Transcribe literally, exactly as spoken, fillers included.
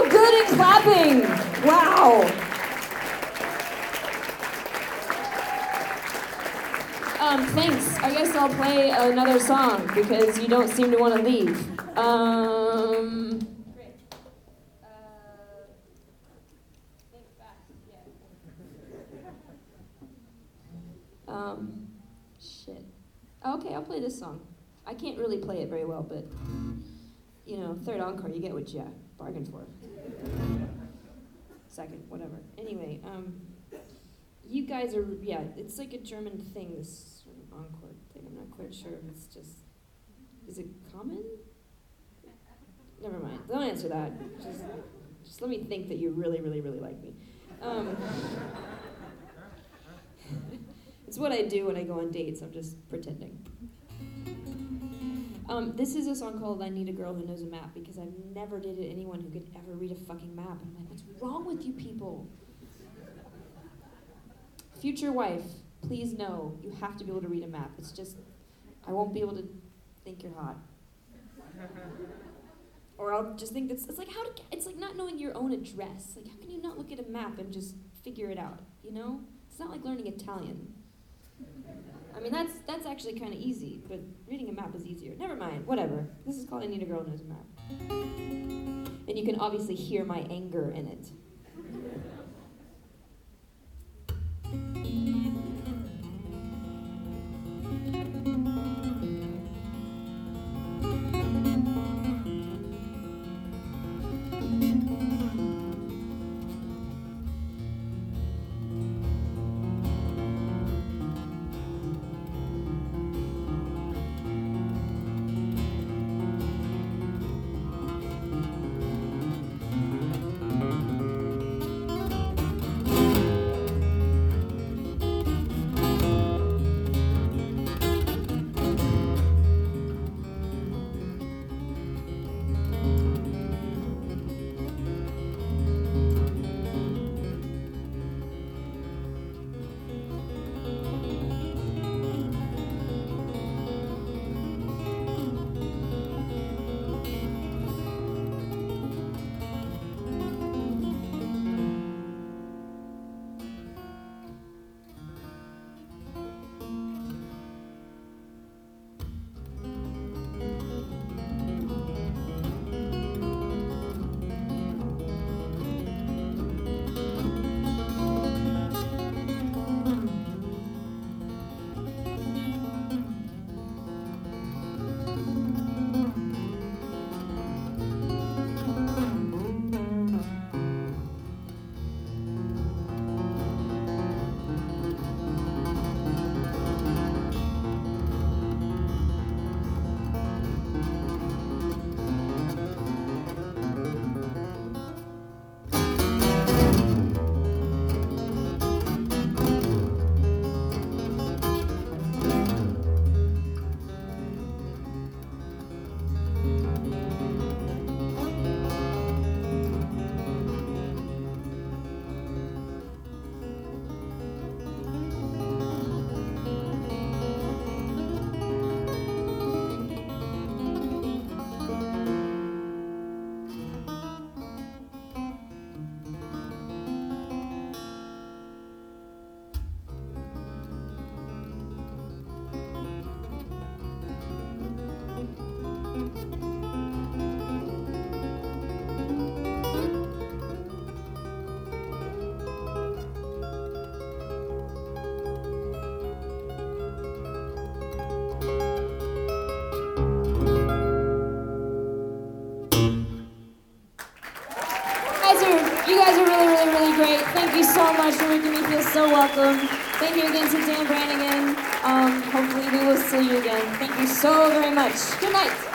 so good at clapping. Wow. Um, thanks. I guess I'll play another song because you don't seem to want to leave. Um, Great. Uh, think fast. Yeah. Um, shit. Okay, I'll play this song. I can't really play it very well, but, you know, third encore, you get what you bargained for. Second, whatever. Anyway, um, you guys are, yeah, it's like a German thing, this sort of encore thing. I'm not quite sure if it's just, is it common? Never mind, don't answer that. Just, just let me think that you really, really, really like me. Um, it's what I do when I go on dates, I'm just pretending. Um, this is a song called I Need a Girl Who Knows a Map, because I've never dated anyone who could ever read a fucking map. And I'm like, what's wrong with you people? Future wife, please know, you have to be able to read a map. It's just, I won't be able to think you're hot. Or I'll just think that's, it's like how to, it's like not knowing your own address. Like, how can you not look at a map and just figure it out, you know? It's not like learning Italian. I mean, that's that's actually kind of easy, but reading a map is easier. Never mind, whatever. This is called I Need a Girl Who Knows a Map. And you can obviously hear my anger in it. Thank you so much for making me feel so welcome. Thank you again to Dan Brannigan. Um, hopefully we will see you again. Thank you so very much. Good night.